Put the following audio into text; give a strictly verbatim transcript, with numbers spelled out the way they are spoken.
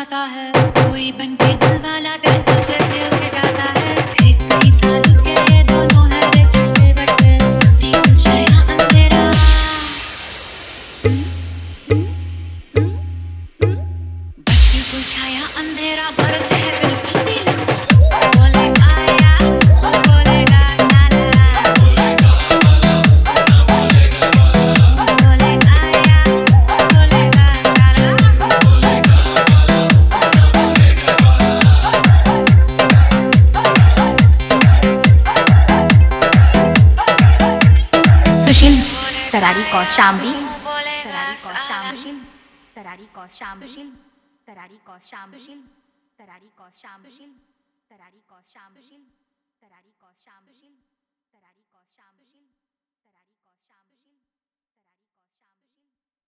आता है, कोई बनके दिल वाला दिल तुझसे दिल से जाता है। एक कई थाली के ये दोनों है रे चलते बटे, जल्दी कुछ नया अंधेरा। बत्ती बुझाया अंधेरा भरते हैं बिल्कुल दिल। बोले आया बोलेगा साला, बोले आया बोलेगा साला। सुशील करारी कौशाम्बी बोलेगा करारी साला। कौशाम्बी करारी कौशाम्बी करारी कौशाम्बी करारी कौशाम्बी करारी कौशाम्बी करारी कौशाम्बी करारी कौशाम्बी करारी कौशाम्बी।